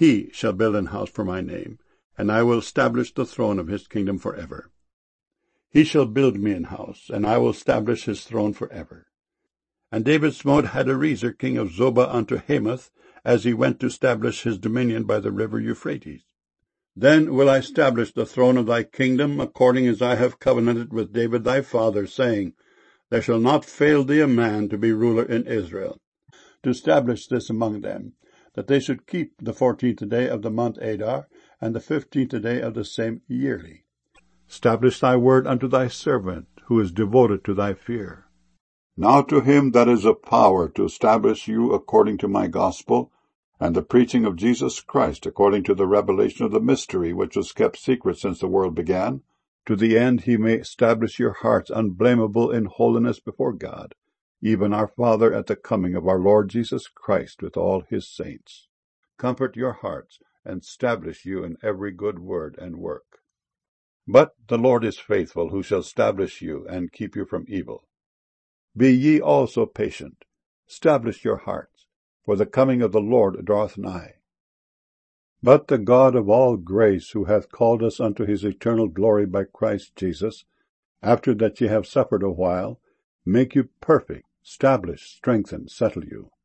he shall build an house for my name, and I will establish the throne of his kingdom forever. He shall build me an house, and I will establish his throne forever. And David smote Hadarezer king of Zobah unto Hamath, as he went to establish his dominion by the river Euphrates. Then will I establish the throne of thy kingdom, according as I have covenanted with David thy father, saying, There shall not fail thee a man to be ruler in Israel, to establish this among them, that they should keep the 14th day of the month Adar, and the 15th day of the same yearly. Establish thy word unto thy servant, who is devoted to thy fear. Now to him that is of power to establish you according to my gospel, and the preaching of Jesus Christ according to the revelation of the mystery which was kept secret since the world began, to the end he may establish your hearts unblameable in holiness before God, even our Father, at the coming of our Lord Jesus Christ with all his saints. Comfort your hearts, and establish you in every good word and work. But the Lord is faithful, who shall establish you and keep you from evil. Be ye also patient, establish your hearts, for the coming of the Lord draweth nigh. But the God of all grace, who hath called us unto his eternal glory by Christ Jesus, after that ye have suffered a while, make you perfect, establish, strengthen, settle you.